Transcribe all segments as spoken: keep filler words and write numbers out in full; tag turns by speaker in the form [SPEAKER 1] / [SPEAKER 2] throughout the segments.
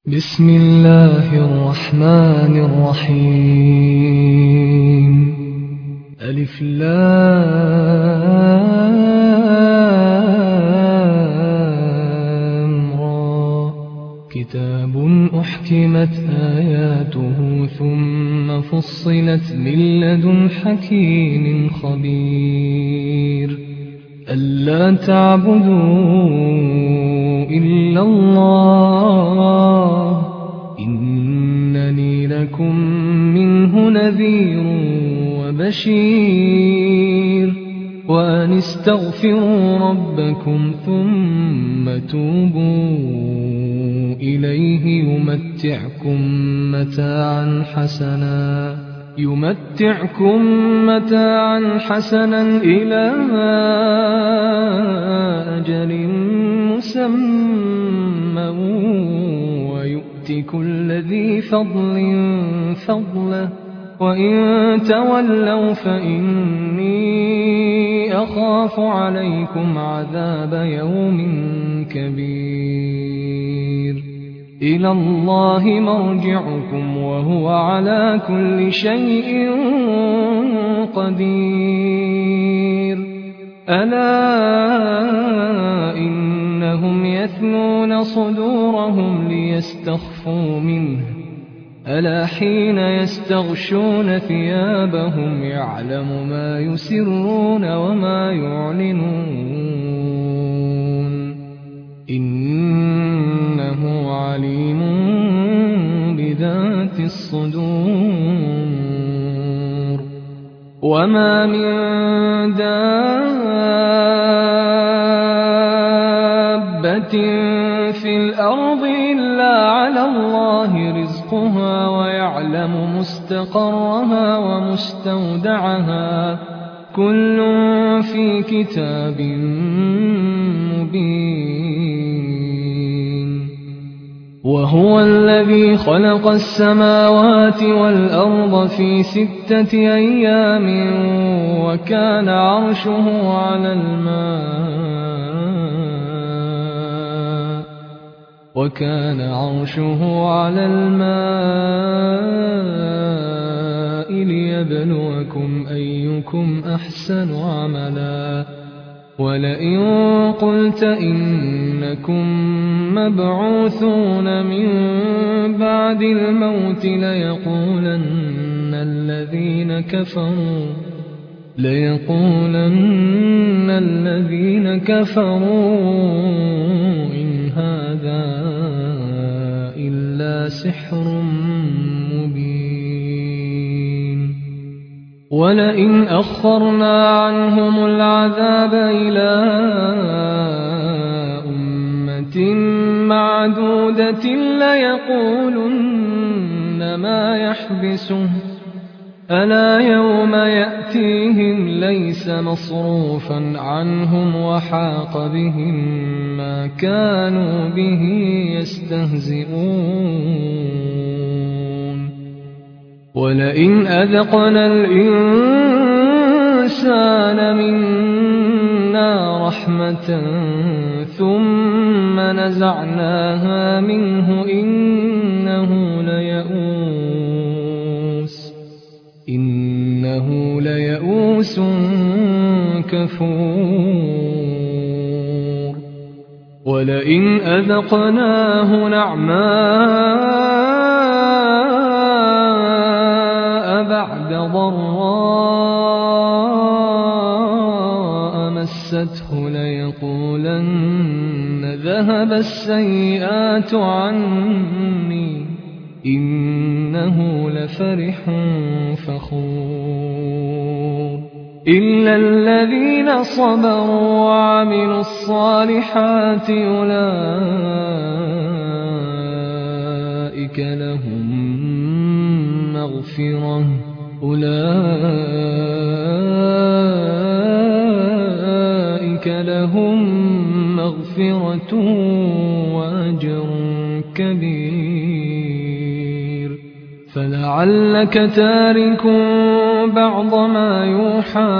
[SPEAKER 1] بسم الله الرحمن الرحيم. ألف لام را. كتاب أحكمت آياته ثم فصلت من لدن حكيم خبير. ألا تعبدوا إلا الله إنني لكم منه نذير وبشير. وأن استغفروا ربكم ثم توبوا إليه يمتعكم متاعا حسنا يمتعكم متاعا حسنا إلى أجل مسمى ويؤت كل ذي فضل فضله. وإن تولوا فإني أخاف عليكم عذاب يوم كبير. إلى الله مرجعكم وهو على كل شيء قدير. ألا إنهم يثنون صدورهم ليستخفوا منه ألا حين يستغشون ثيابهم يعلم ما يسرون وما يعلنون إنه عليم بذات الصدور. وما من دابة في الأرض إلا على الله رزقها ويعلم مستقرها ومستودعها كل في كتاب مبين. وهو الذي خلق السماوات والأرض في ستة أيام وكان عرشه على الماء وكان عرشه على الماء ليبلوكم أيكم أحسن عملا. ولئن قلت إنكم مبعوثون من بعد الموت ليقولن الذين كفروا ليقولن الذين كفروا إن هذا إلا سحر مبين. ولئن أخرنا عنهم العذاب إلى أمة معدودة ليقولن ما يحبسه ألا يوم يأتيهم ليس مصروفا عنهم وحاق بهم ما كانوا به يستهزئون. ولئن أذقنا الإنسان منا رحمة ثم نزعناها منه إنه ليئوس إنه ليئوس كفور. ولئن أذقناه نعماء بعد ضراء مسته ليقولن ذهب السيئات عني إنه لفرح فخور. إلا الذين صبروا وعملوا الصالحات أولئك لهم مغفرة أولئك لهم مغفرة وأجر كبير. فلعلك تارك بعض ما يوحى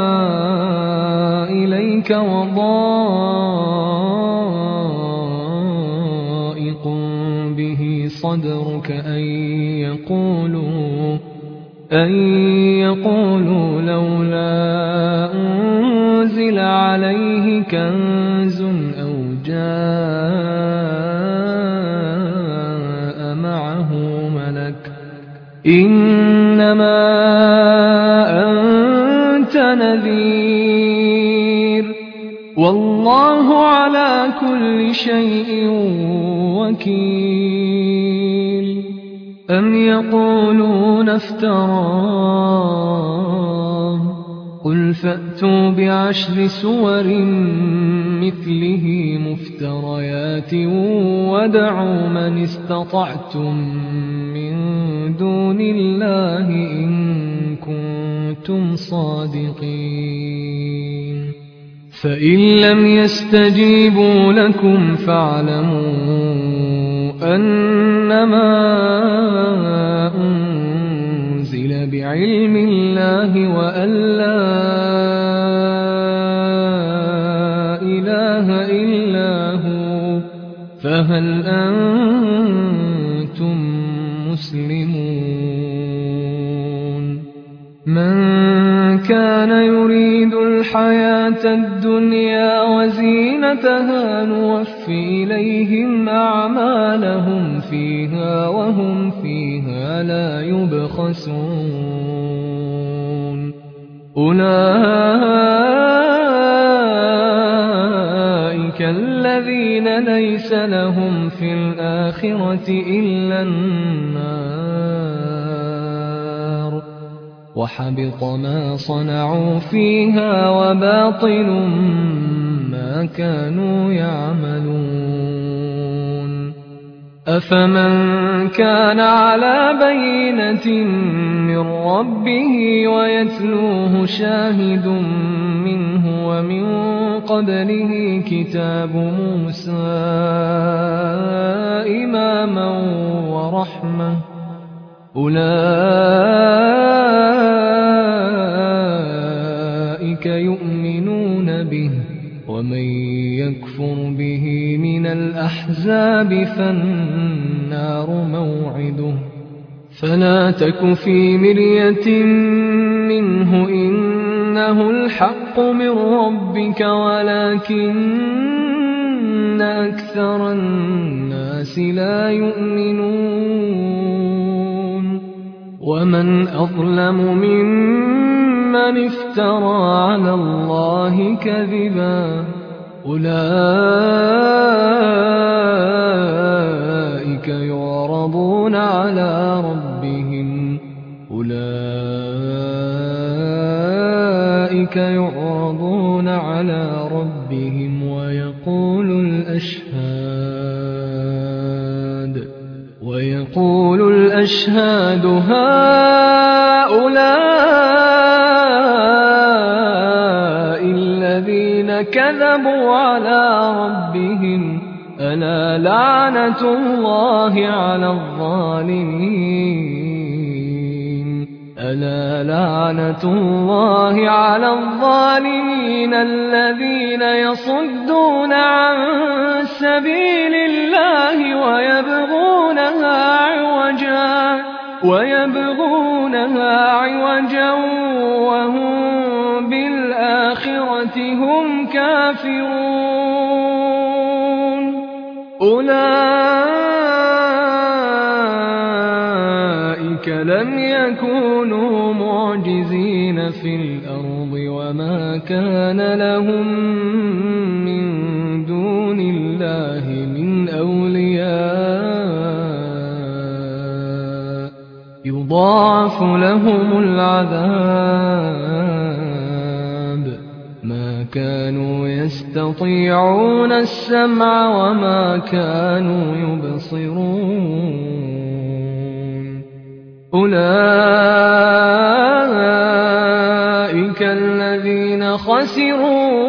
[SPEAKER 1] إليك وضائق به صدرك أن يقولوا أن يقولوا لولا أنزل عليه كنز أو جاء معه ملك إنما أنت نذير والله على كل شيء وكيل أم يقولون افتراه قل فأتوا بعشر سور مثله مفتريات وادعوا من استطعتم من دون الله إن كنتم صادقين فإن لم يستجيبوا لكم فاعلموا أنما أنزل بعلم الله وأن لا إله إلا هو فهل أنتم مسلمون من كان يريد الحياة الدنيا وزينتها نوفي إليهم أعمالهم فيها وهم فيها لا يبخسون أولئك الذين ليس لهم في الآخرة إلا النار وحبط ما صنعوا فيها وباطل ما كانوا يعملون أفمن كان على بينة من ربه ويتلوه شاهد منه ومن قبله كتاب موسى إماما ورحمة أولئك يؤمنون به ومن يكفر به من الأحزاب فالنار موعده فلا تك في مرية منه إنه الحق من ربك ولكن أكثر الناس لا يؤمنون ومن أظلم ممن افترى على الله كذبا أولئك يعرضون على ربهم أولئك يعرضون على ربهم ويقول الأشهاد ويقول الأشهاد هؤلاء الذين كذبوا على ربهم ألا لعنة الله على الظالمين ألا لعنة الله على الظالمين الذين يصدون عن سبيل الله ويبغونها عوجا ويبغونها عوجا وهم بالآخرة هم كافرون أولئك لم يكونوا معجزين في الأرض وما كان لهم من دون الله من أولياء يضاعف لهم العذاب ما كانوا يستطيعون السمع وما كانوا يبصرون أولئك الذين خسروا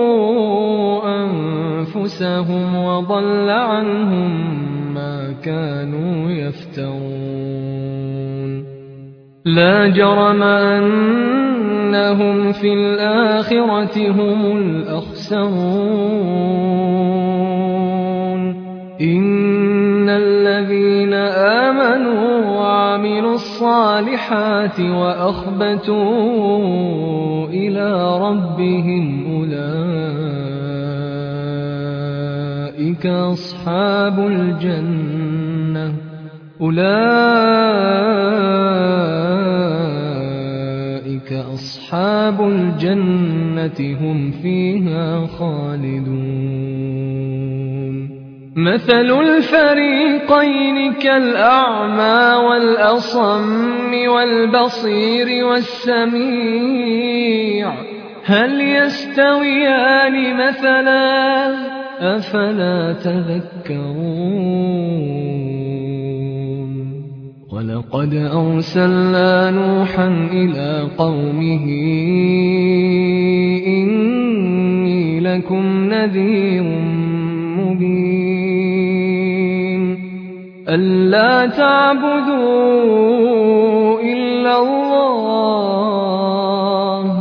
[SPEAKER 1] أنفسهم وضل عنهم ما كانوا يفترون لا جرم أنهم في الآخرة هم الأخسرون إن الذين آمنوا وعملوا الصالحات وأخبتوا إلى ربهم أولئك أصحاب الجنة أولئك أصحاب الجنة هم فيها خالدون مثل الفريقين كالأعمى والأصم والبصير والسميع هل يستويان مثلا أفلا تذكرون ولقد أرسلنا نوحا إلى قومه إني لكم نذير مبين ألا تعبدوا إلا الله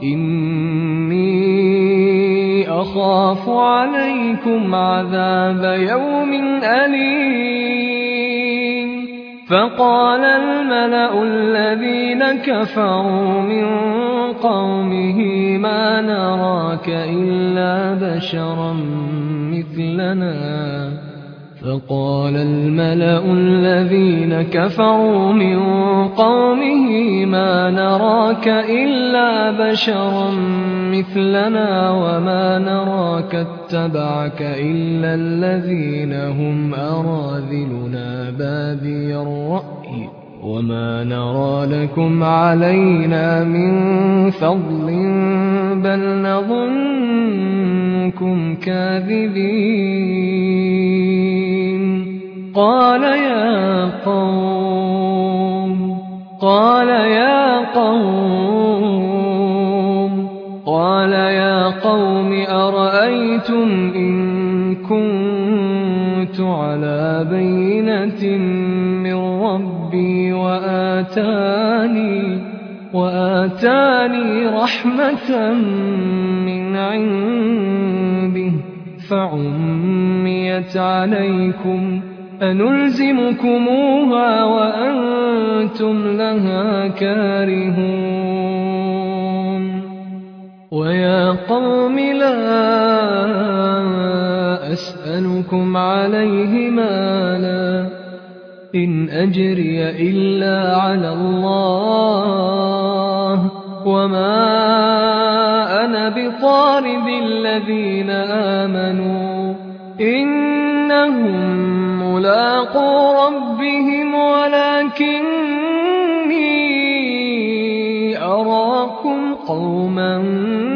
[SPEAKER 1] إني أخاف عليكم عذاب يوم أليم فقال الملأ الذين كفروا من قومه ما نراك إلا بشرا مثلنا فقال الملأ الذين كفروا من قومه ما نراك إلا بشرا مثلنا وما نراك اتبعك إلا الذين هم أراذلنا بادي الرأي وما نرى لكم علينا من فضل بل نظنكم كاذبين قال يا قوم قال يا قوم قال يا قوم أرأيتم إن كنت على بينة من ربي وآتاني وآتاني رحمة من عنده فعميت عليكم أنلزمكموها وأنتم لها كارهون ويا قوم لا أسألكم عليه مالا إن أجري إلا على الله وما أنا بطارد الذين آمنوا إنهم ملاقو ربهم ولكني أراكم قوما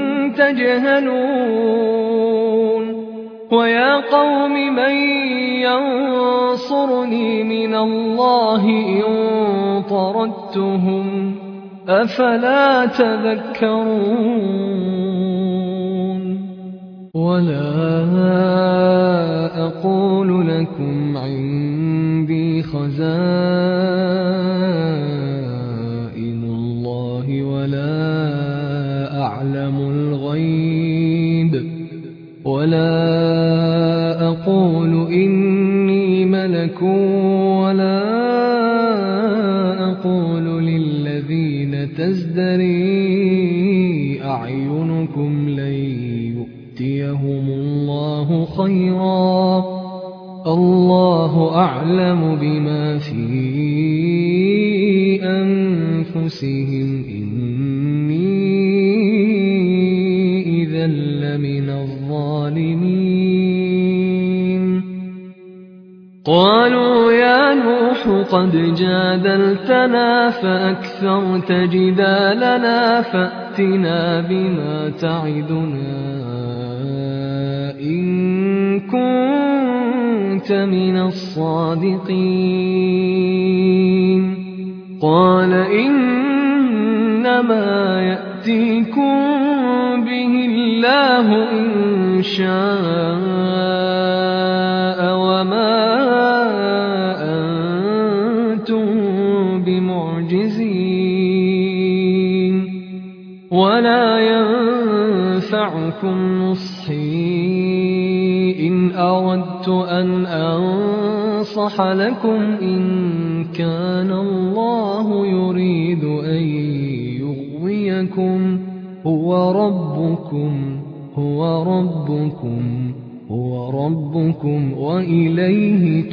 [SPEAKER 1] تجهلون ويا قوم من ينصرني من الله إن طردتهم أفلا تذكرون ولا أقول لكم عندي خزائن الله ولا أعلم الغيب ولا أقول إني ملك ولا أقول للذين تزدري أعينكم لن يؤتيهم الله خيرا الله أعلم بما في أنفسهم إني إذا لمن الظالمين قالوا يا نوح قد جادلتنا فأكثرت جدالنا فأتنا بما تعدنا إن كنت من الصادقين قال إنما يأتيكم به الله إن شاء وما أنتم بمعجزين ولا ينفعكم نصحي إن أردت أن أنصح أنصح لكم إن كان الله يريد أن يغويكم هو ربكم هو ربكم هو ربكم وإليه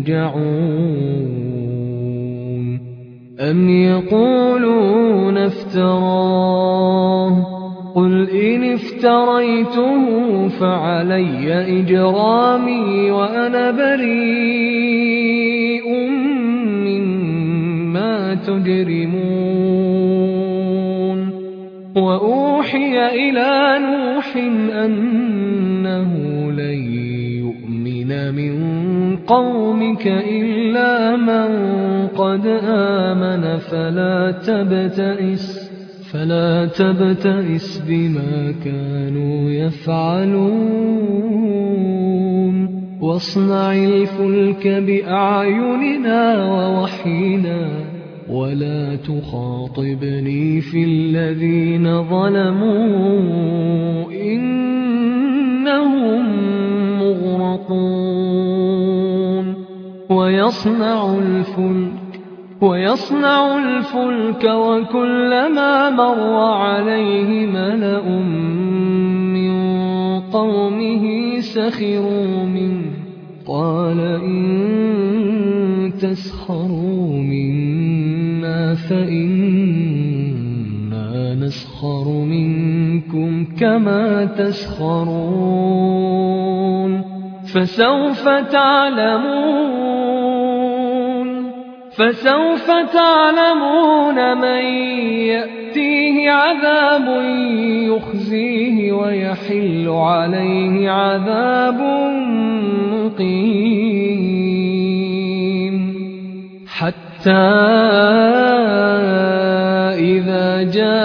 [SPEAKER 1] ترجعون. أم يقولون افتراه قل إن افتريته فعلي إجرامي وأنا بريء مما تجرمون. وأوحي إلى نوح أنه لن يؤمن من قومك إلا من قد آمن فلا تبتئس فلا تبتئس بما كانوا يفعلون. واصنع الفلك بأعيننا ووحينا ولا تخاطبني في الذين ظلموا إنهم مغرقون. ويصنع الفلك ويصنع الفلك وكلما مر عليه ملأ من قومه سخروا منه قال إن تسخروا منا فإنا نسخر منكم كما تسخرون. فسوف تعلمون فسوف تعلمون من يأتيه عذاب يخزيه ويحل عليه عذاب مقيم. حتى إذا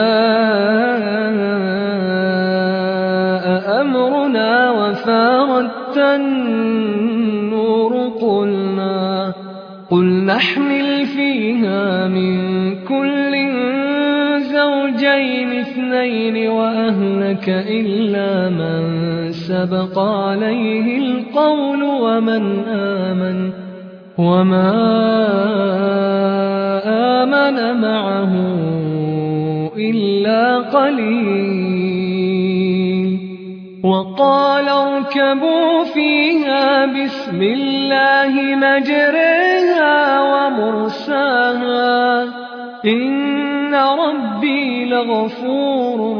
[SPEAKER 1] جاء أمرنا وفارت النور قلنا قل نحمل فيها من كل زوجين اثنين وأهلك إلا من سبق عليه القول ومن آمن وما آمن معه إلا قليل. وقال اركبوا فيها بسم الله مجريها ومرساها إن ربي لغفور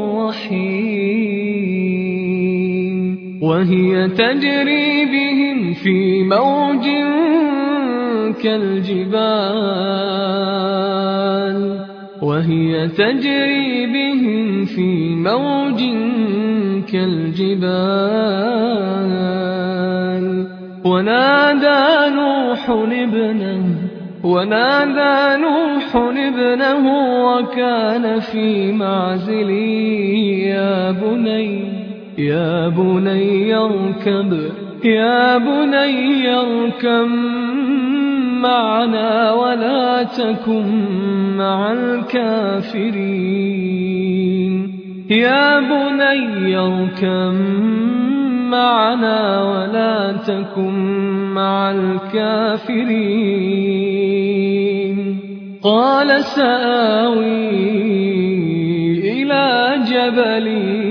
[SPEAKER 1] رحيم. وهي تجري بهم في موج كالجبال وهي تجري بهم في موج كالجبال. ونادى نوح ابنه ونادى نوح ابنه وكان في معزل يا بني يا بني اركب يا بني اركب معنا ولا تكن مع الكافرين. يا بني اركب معنا ولا تكن مع الكافرين. قال سآوي إلى جبل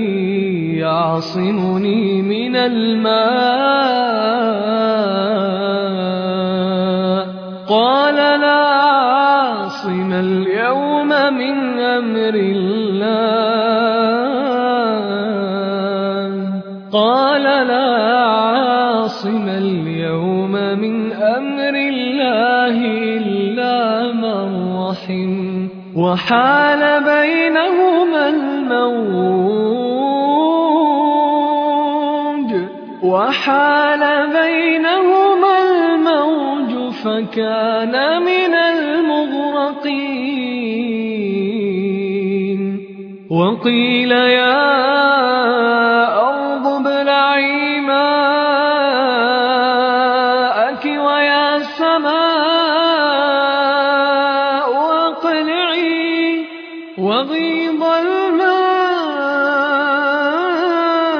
[SPEAKER 1] يعصمني من الماء قال لا عاصم اليوم من أمر الله قال لا عاصم اليوم من أمر الله إلا من رحم. وحال بينهما الموج وحال بينهما الموج فكان من المغرقين. وقيل يا أرض ابلعي ماءك ويا سماء أقلعي وغيض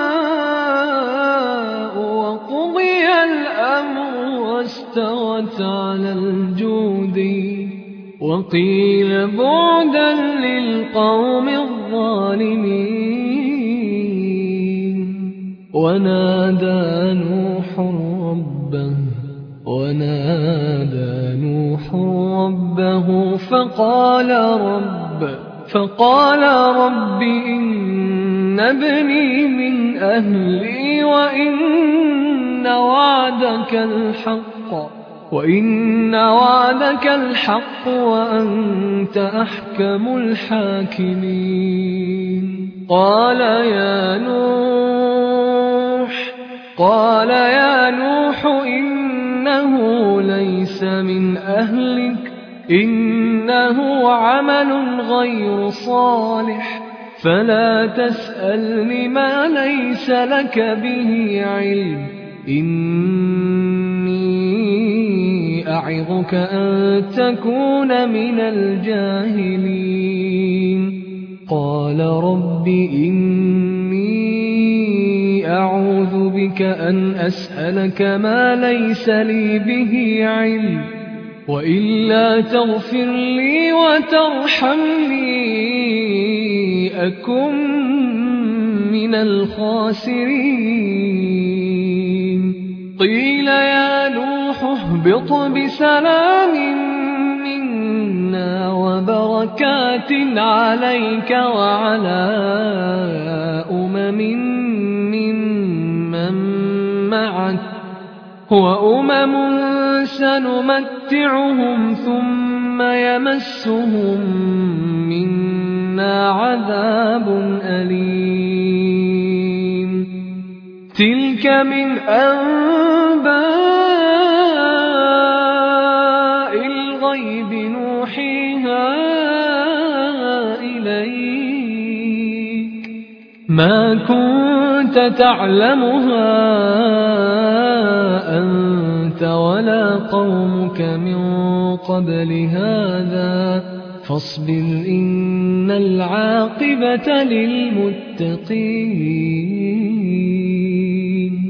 [SPEAKER 1] الماء وقضي الأمر واستوت جندي وقيل بعدا للقوم الظالمين ونادى نوح ربه ونادى نوح ربه فقال رب فقال رب إن ابني من أهلي وإن وعدك الحق وإن وعدك الحق وأنت أحكم الحاكمين قال يا نوح قال يا نوح إنه ليس من أهلك إنه عمل غير صالح فلا تسألني ما ليس لك به علم إني أعظك أن تكون من الجاهلين قال رب إني أعوذ بك أن أسألك ما ليس لي به علم وإلا تغفر لي وترحمني أكن من الخاسرين قيل يا نوح اهبط بسلام منا وبركات عليك وعلى أمم ممن معك وأمم سنمتعهم ثم يمسهم منا عذاب أليم تلك من أنباء الغيب نوحيها إليك ما كنت تعلمها أنت ولا قومك من قبل هذا فاصبر إن العاقبة للمتقين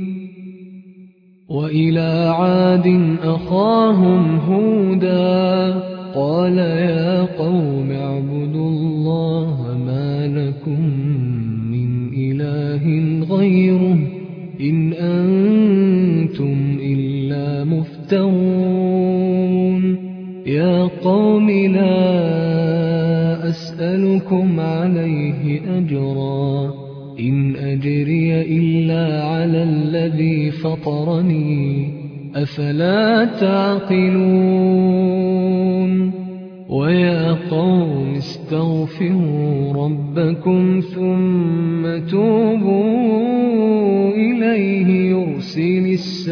[SPEAKER 1] وإلى عاد أخاهم هودا قال يا قوم اعبدوا الله ما لكم من إله غيره إن أنتم إلا مفترون يا قوم لا أسألكم عليه أجرا إن أجري إلا على الذي فطرني أفلا تعقلون ويا قوم استغفروا ربكم ثم توبوا إليه يرسل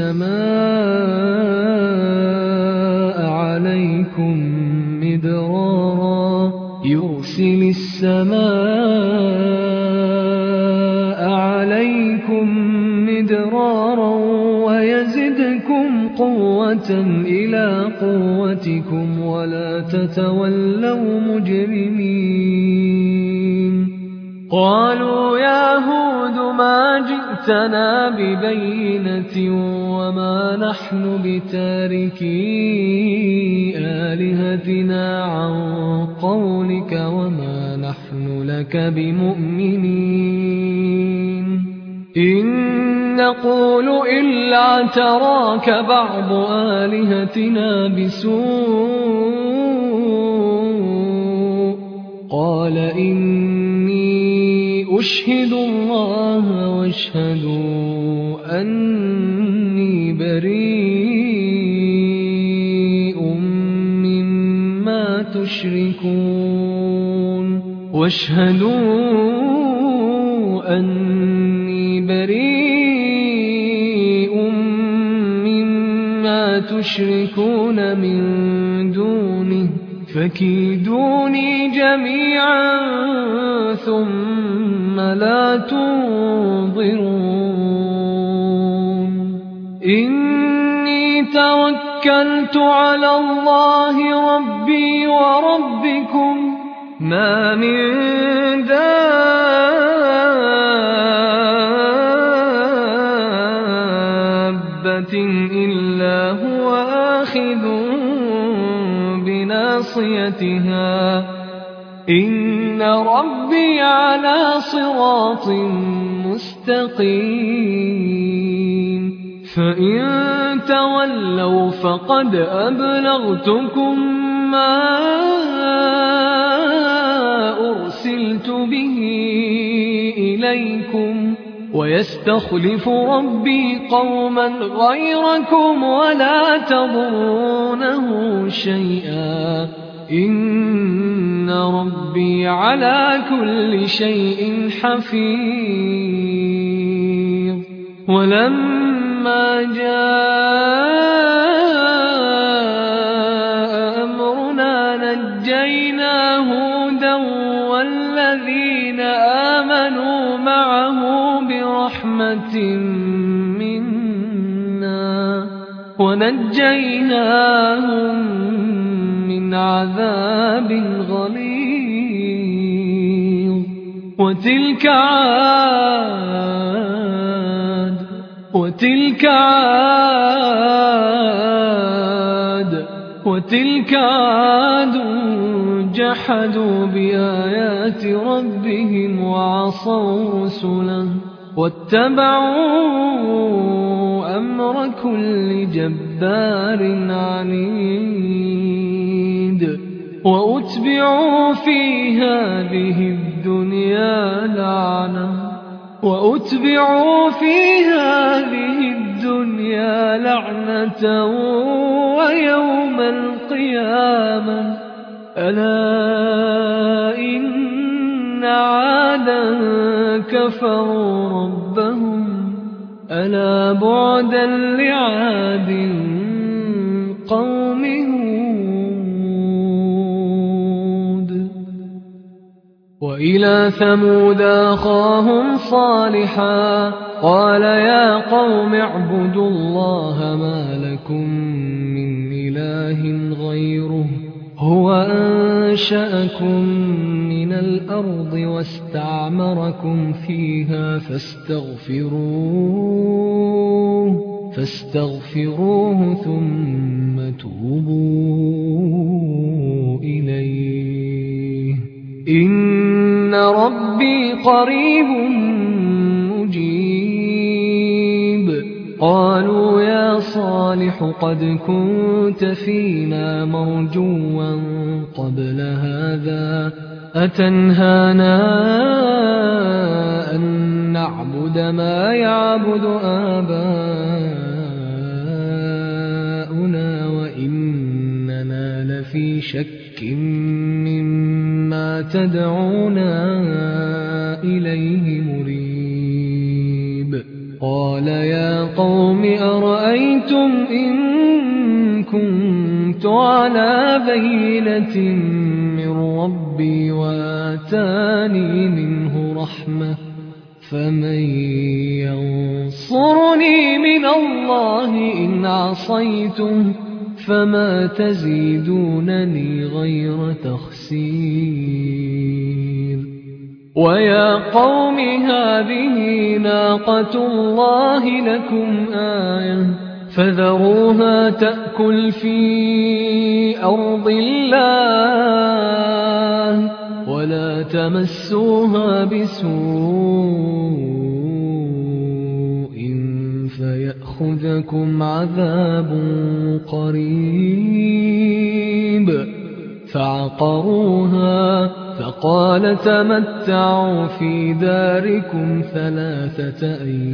[SPEAKER 1] السماء عليكم مدرارا يرسل السماء عليكم مدرارا ويزدكم قوة إلى قوتكم ولا تتولوا مجرمين قالوا يا هود ما جئتنا ببينة وما نحن بتاركي آلهتنا عن قولك وما نحن لك بمؤمنين إن نقول إلا تراك بعض آلهتنا بسوء قال إني أشهد الله واشهدوا أني بريء مما تشركون واشهدوا أني بريء مما تشركون من دونه فكيدوني جميعا ثم لا تنظرون إني توكلت على الله ربي وربكم ما من دابة إلا هو آخذ معصيتها إن ربي على صراط مستقيم فإن تولوا فقد أبلغتكم ما أرسلت به إليكم ويستخلف ربي قوما غيركم ولا تضرونه شيئا إن ربي على كل شيء حفيظ ولما جاء أمرنا نجينا هودا والذين آمنوا معه برحمة منا ونجيناهم من عذاب غليظ وتلك عاد وتلك عاد وتلك عاد جحدوا بآيات ربهم وعصوا رسله واتبعوا أمر كل جبار عنيد وأتبعوا في هذه الدنيا لعنة وأتبعوا في هذه الدنيا لعنة ويوم القيامة ألا إن عادا كفروا ربهم ألا بعدا لعاد قوم هود وإلى ثمود أخاهم صالحا قال يا قوم اعبدوا الله ما لكم من إله غيره هو أنشأكم من الأرض واستعمركم فيها فاستغفروه فاستغفروه ثم توبوا إليه إن ربي قريب مجيب قالوا يا صالح قد كنت فينا مرجوا قبل هذا أتنهانا أن نعبد ما يعبد آباؤنا وإننا لفي شك مما تدعونا إليه مريب قال يا قوم أرأيتم إن كنت على بينة من ربي وآتاني منه رحمة فمن ينصرني من الله إن عصيته فما تزيدونني غير تخسير ويا قوم هذه ناقة الله لكم آية فذروها تأكل في أرض الله ولا تمسوها بسوء فيأخذكم عذاب قريب فعقروها فقال تمتعوا في داركم ثلاثة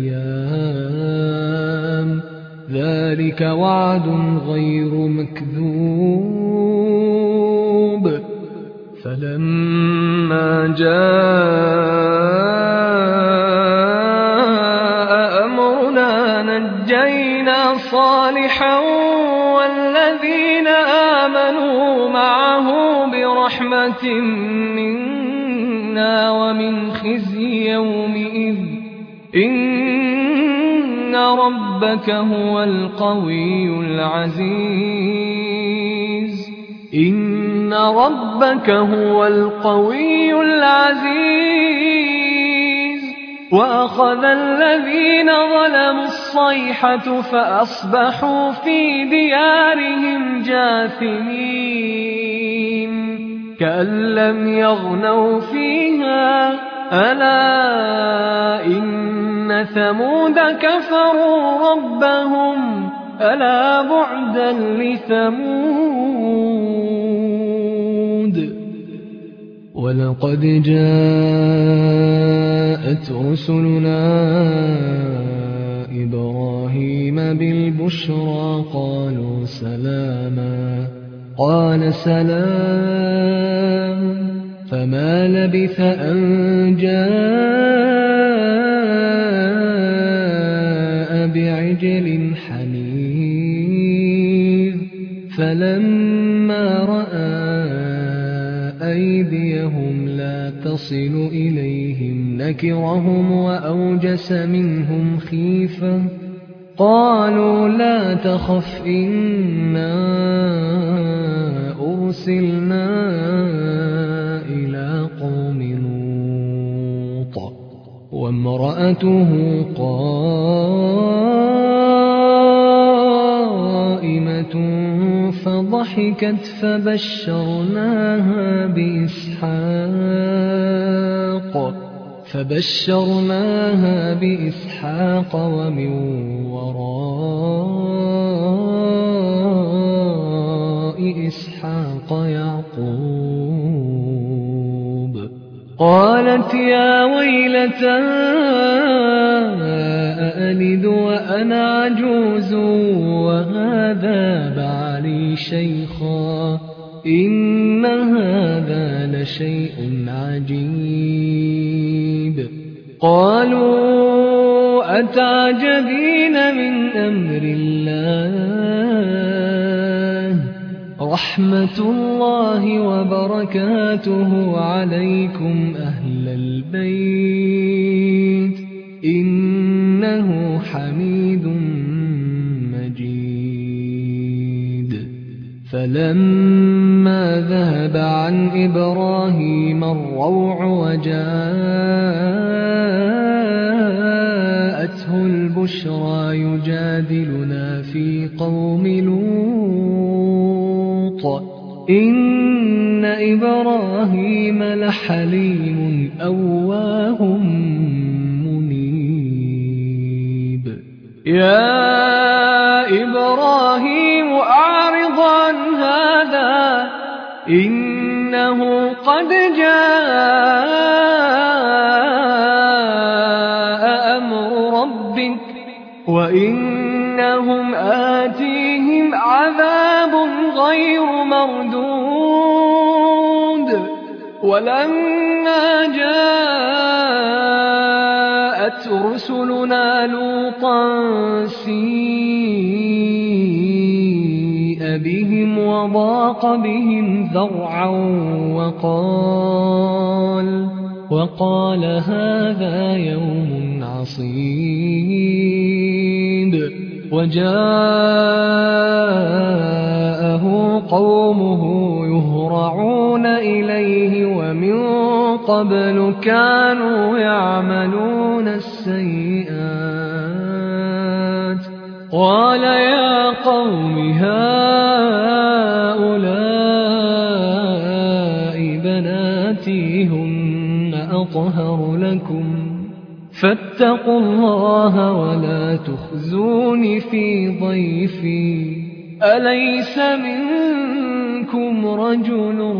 [SPEAKER 1] أيام ذلك وعد غير مكذوب فلما جاء أمرنا نجينا صالحا والذين آمنوا معه برحمة منا ومن خزي يومئذ إن ربك هو القوي العزيز إن ربك هو القوي العزيز وأخذ الذين ظلموا الصيحة فأصبحوا في ديارهم جاثمين كأن لم يغنوا فيها ألا إن ثمود كفروا ربهم ألا بعدا لثمود ولقد جاءت رسلنا إبراهيم بالبشرى قالوا سلاما قال سلام فما لبث أن جاء بعجل حنيذ فلما رأى أيديهم لا تصل إليهم نكرهم وأوجس منهم خيفة قالوا لا تخف إنا أرسلنا إلى قوم لوط وامرأته قائمة فضحكت فبشرناها بإسحاق فبشرناها بإسحاق ومن وراء إسحاق يعقوب قالت يا ويلتى أألد وأنا عجوز وهذا بعلي شيخا إن هذا لشيء عجيب قالوا أتعجبين من أمر الله رحمة الله وبركاته عليكم أهل البيت إنه حميد مجيد فلما ذهب عن إبراهيم الروع وجاءته البشرى يجادلنا في قوم لوط إن إبراهيم لحليم أواه منيب يا إبراهيم أعرض عن هذا إنه قد جاء أمر ربك وإنهم آتيهم عذاب غير مردود ولما جاءت رسلنا لوطا سيء بهم وضاق بهم ذرعا وقال وقال هذا يوم عصيب وجاءه قومه يهرعون إليه ومن قبل كانوا يعملون السيئات قال يا قوم هؤلاء بناتي هن أطهر لكم فاتقوا الله ولا تخزوني في ضيفي أليس منكم رجل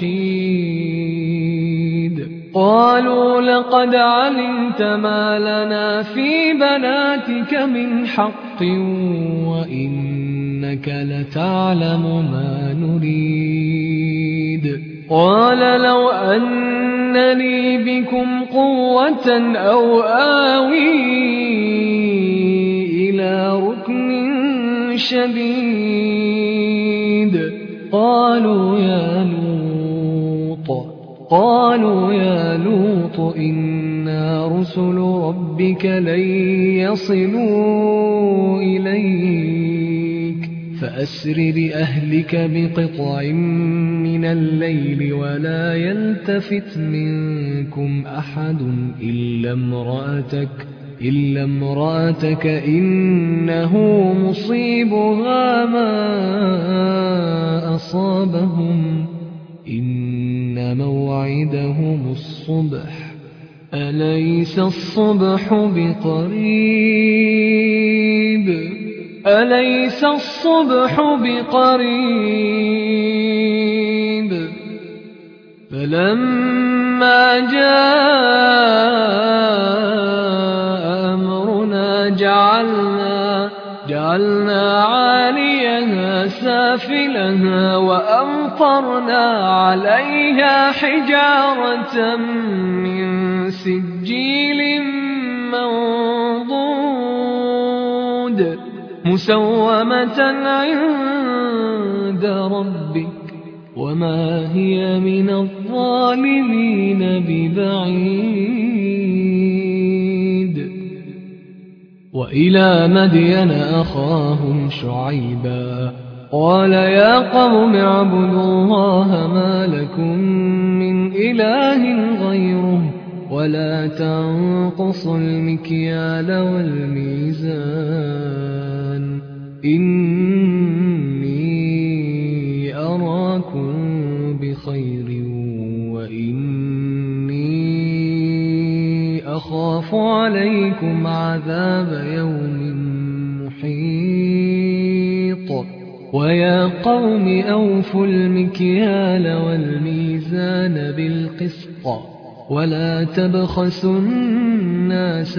[SPEAKER 1] رشيد قالوا لقد علمت ما لنا في بناتك من حق وإنك لتعلم ما نريد قال لو أن لي بكم قوة أو آوي إلى ركن شديد قالوا يا لوط قالوا يا لوط إنا رسل ربك لن يصلوا إليك فأسر بأهلك بقطع من الليل ولا يلتفت منكم أحد إلا امرأتك إلا امرأتك إنه مصيبها ما أصابهم إن موعدهم الصبح أليس الصبح بقريب أليس الصبح بقريب فلما جاء أمرنا جعلنا جعلنا عاليها سافلها وأمطرنا عليها حجارة من سجيل منضود مسومة عند ربك وما هي من الظالمين ببعيد. وإلى مدين أخاهم شعيبا قال يا قوم اعبدوا الله ما لكم من إله غيره ولا تنقصوا المكيال والميزان إني أراكم بخير وإني أخاف عليكم عذاب يوم محيط. ويا قوم أوفوا المكيال والميزان بالقسط ولا تبخسوا الناس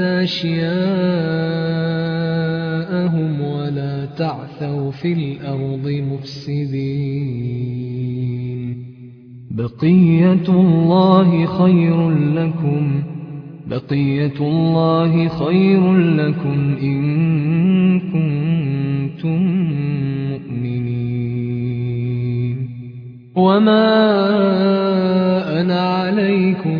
[SPEAKER 1] أشياءهم ولا تعثوا في الأرض مفسدين. بقية الله خير لكم بقية الله خير لكم إن كنتم مؤمنين. وما أنا عليكم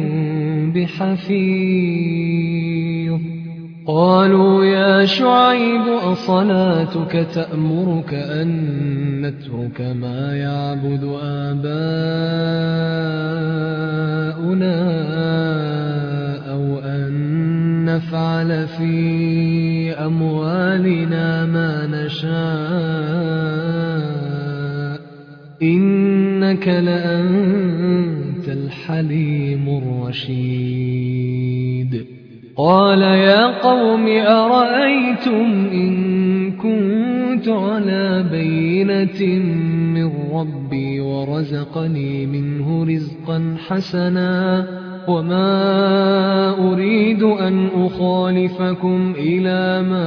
[SPEAKER 1] بحفيظ. قالوا يا شعيب أصلاتك تأمرك أن نترك ما يعبد آباؤنا أو أن نفعل في أموالنا ما نشاء إنك لأنت الحليم الرشيد. قال يا قوم أرأيتم إن كنت على بينة من ربي ورزقني منه رزقا حسنا وما أريد أن أخالفكم إلى ما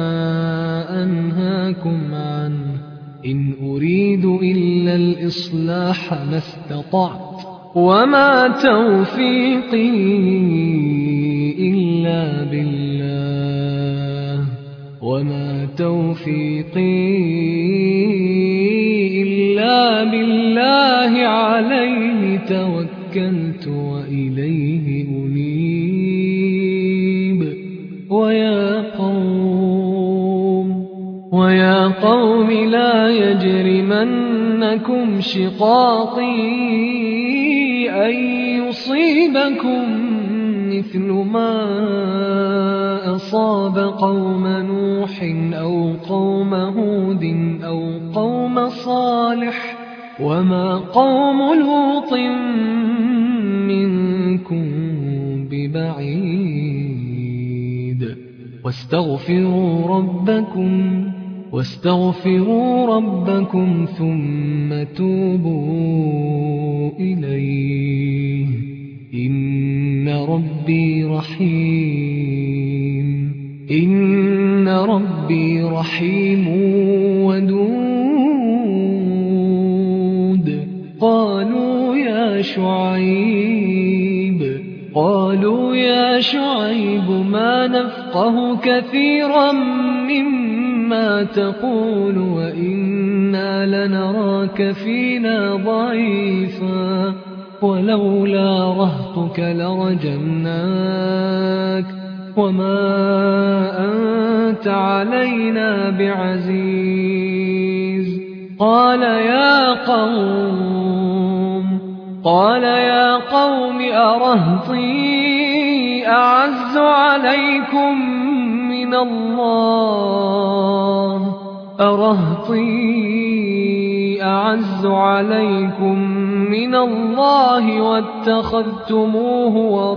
[SPEAKER 1] أنهاكم عنه إن أريد إلا الإصلاح ما استطعت وما توفيقي إلا بالله وما توفيقي إلا بالله عليه توكلت وإليه أنيب. ويا قوم ويا قوم لا يجرمنكم شقاقي أن يصيبكم مثل ما أصاب قوم نوح أو قوم هود أو قوم صالح وما قوم لوط منكم ببعيد. واستغفروا ربكم واستغفروا ربكم ثم توبوا إليه إن ربي رحيم إن ربي رحيم ودود. قالوا يا شعيب قالوا يا شعيب ما نفقه كثيرا مما تقول وإنا لنراك فينا ضعيفا ولولا رهطك لرجمناك وما أنت علينا بعزيز. قال يا قوم قال يا قوم أرهطي أعز عليكم من الله أرهطي أعز عليكم من الله واتخذتموه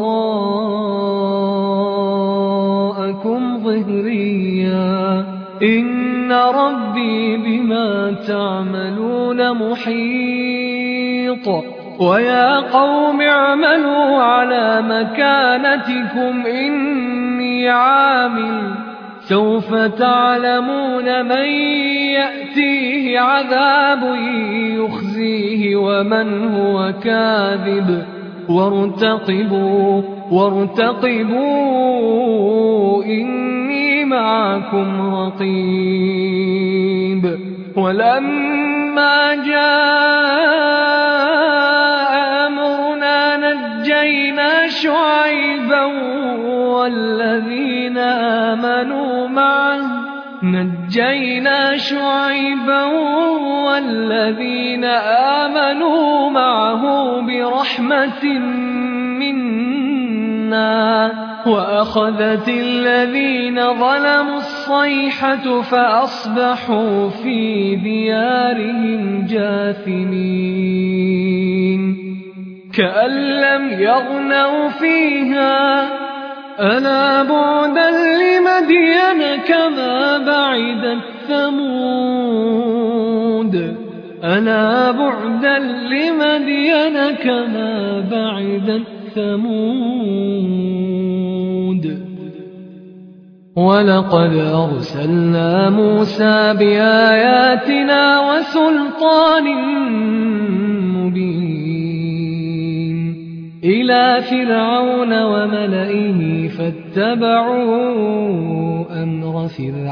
[SPEAKER 1] وراءكم ظهريا إن ربي بما تعملون محيط ويا قوم اعملوا على مكانتكم إني عامل سوف تعلمون من يأتيه عذاب يخزيه ومن هو كاذب وارتقبوا وارتقبوا إني معكم رقيب ولما جاء أمرنا نجينا شعيبا والذين آمنوا معه نجينا شعيبا والذين آمنوا معه برحمة منا وأخذت الذين ظلموا الصيحة فأصبحوا في ديارهم جاثمين كأن لم يغنوا فيها ألا بعدا لمدين كما بعدت ثمود ألا بعدا لمدين كما بعدت ثمود ولقد أرسلنا موسى بآياتنا وسلطان مبين إلى فرعون وملئه فاتبعوا أمر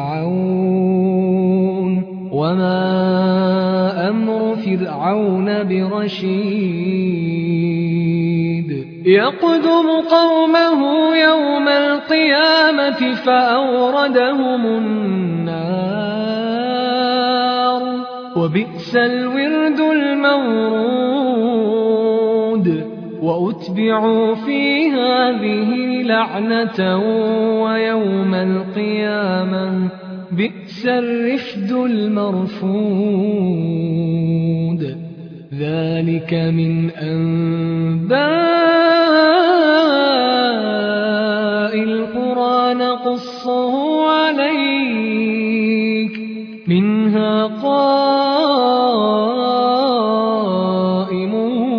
[SPEAKER 1] فرعون وما أمر فرعون برشيد يقدم قومه يوم القيامة فأوردهم النار وبئس الورد المورود وأتبعوا في هذه لعنة ويوم القيامة بئس الرفد المرفود ذلك من أنباء القرى نقصه عليك منها قائم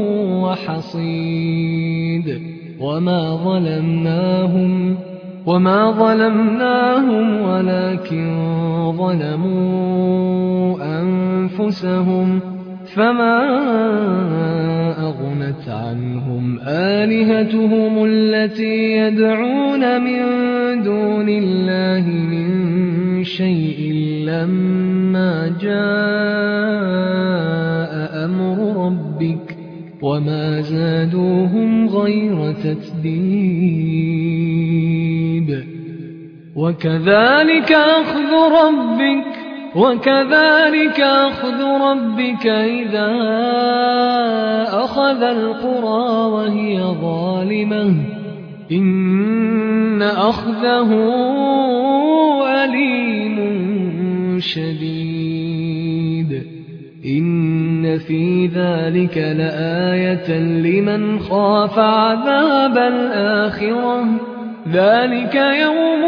[SPEAKER 1] وحصيد وما ظلمناهم وما ظلمناهم ولكن ظلموا أنفسهم فما أغنت عنهم آلهتهم التي يدعون من دون الله من شيء لما جاء أمر ربك وما زادوهم غير تتبيب وكذلك أخذ ربك وكذلك أخذ ربك إذا أخذ القرى وهي ظالمة إن أخذه أليم شديد إن في ذلك لآية لمن خاف عذاب الآخرة ذلك يوم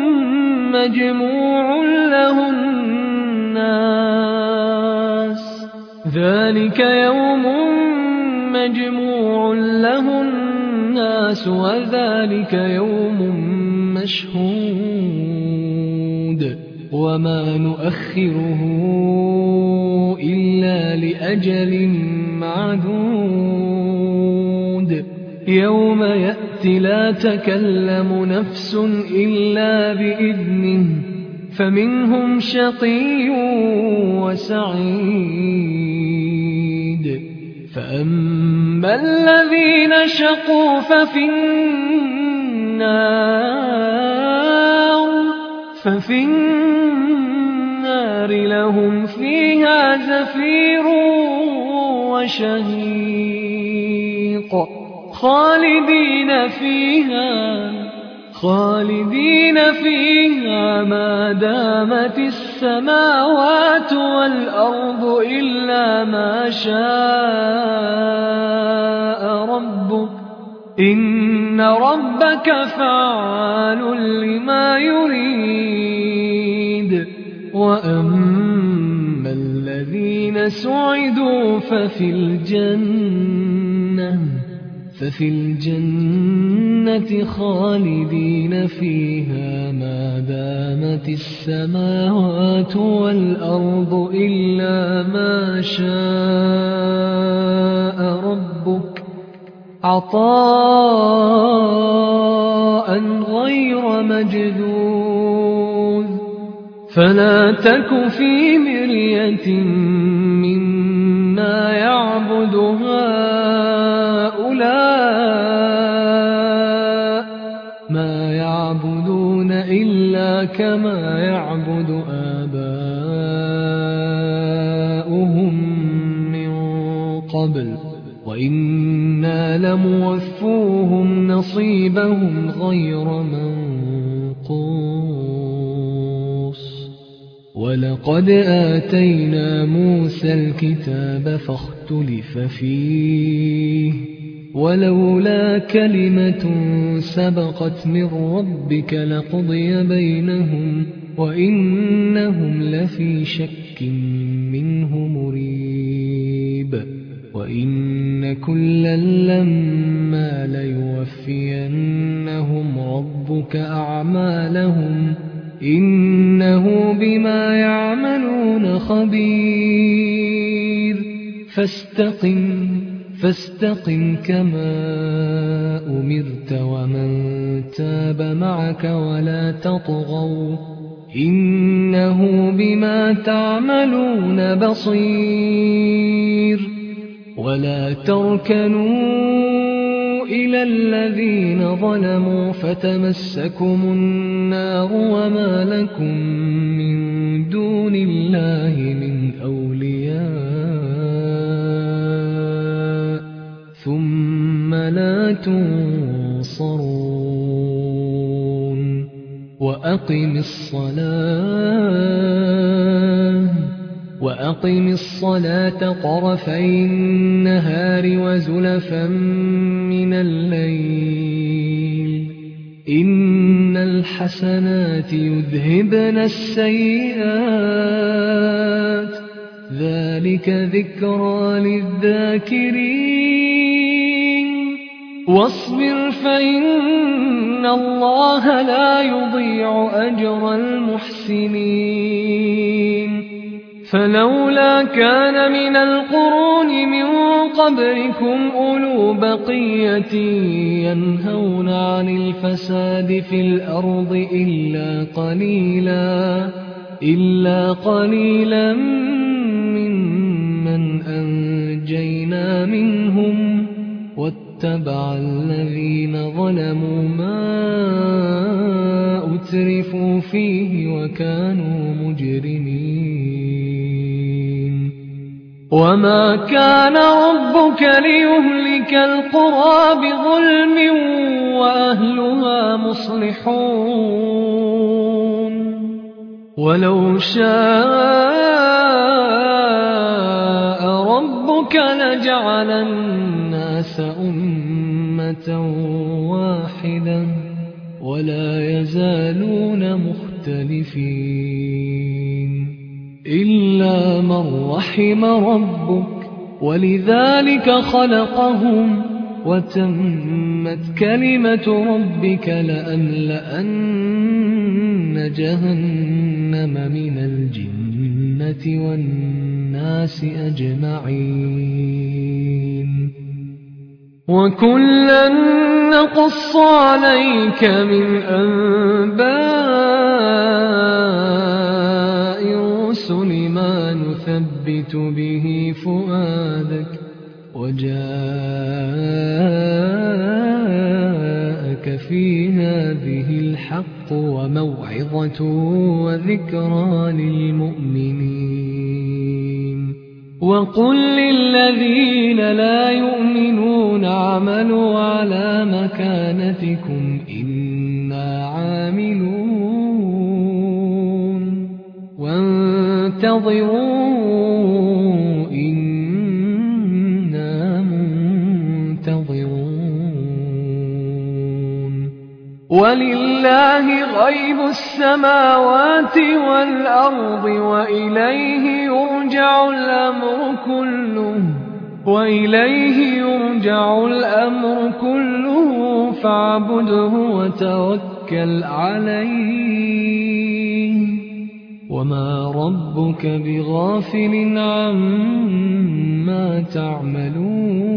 [SPEAKER 1] مجموع له الناس ذلك يوم مجموع له الناس وذلك يوم مشهود وما نؤخره إلا لأجل معدود يوم يأتي لا تكلم نفس إلا بإذنه فمنهم شقي وسعيد فأما الذين شقوا ففي النار ففي النار لهم فيها زفير وشهيق خالدين فيها خالدين فيها ما دامت السماء السماوات والأرض إلا ما شاء ربك إن ربك فعال لما يريد وأما الذين سعدوا ففي الجنة ففي الجنة خالدين فيها ما دامت السماوات والأرض إلا ما شاء ربك عطاء غير مجذوذ فلا تك في مرية مما يعبد هؤلاء ما يعبدون إلا كما يعبد آباؤهم من قبل وإنا لموفوهم نصيبهم غير منقوص ولقد آتينا موسى الكتاب فاختلف فيه ولولا كلمة سبقت من ربك لقضي بينهم وإنهم لفي شك منه مريب وإن كلا لما ليوفينهم ربك أعمالهم إنه بما يعملون خبير فاستقم فاستقم كما أمرت ومن تاب معك ولا تطغوا إنه بما تعملون بصير ولا تركنوا إلى الذين ظلموا فتمسكم النار وما لكم من دون الله من أولياء ثم لا تنصرون وأقم الصلاة وأقم الصلاة طرفي النهار وزلفا من الليل إن الحسنات يذهبن السيئات ذلك ذكرى للذاكرين واصبر فإن الله لا يضيع أجر المحسنين فلولا كان من القرون من قبلكم أولو بقية ينهون عن الفساد في الأرض إلا قليلا إلا قليلا ممن أنجينا منهم واتبع الذين ظلموا ما أترفوا فيه وكانوا مجرمين وما كان ربك ليهلك القرى بظلم وأهلها مصلحون ولو شاء ربك لجعل الناس أمة واحدة ولا يزالون مختلفين إلا من رحم ربك ولذلك خلقهم وتمت كلمة ربك لأملأن جهنم من الجنة والناس أجمعين وكلا نقص عليك من أنباء الرسل ما نثبت به فؤادك وجاءك في هذه الحق وموعظة وذكرى للمؤمنين وقل للذين لا يؤمنون اعملوا على مكانتكم إنا عاملون انتظروا إنا منتظرون ولله غيب السماوات والأرض وإليه يرجع الأمر كله وإليه يرجع الأمر كله فاعبده وتوكل عليه وما ربك بغافل عما تعملون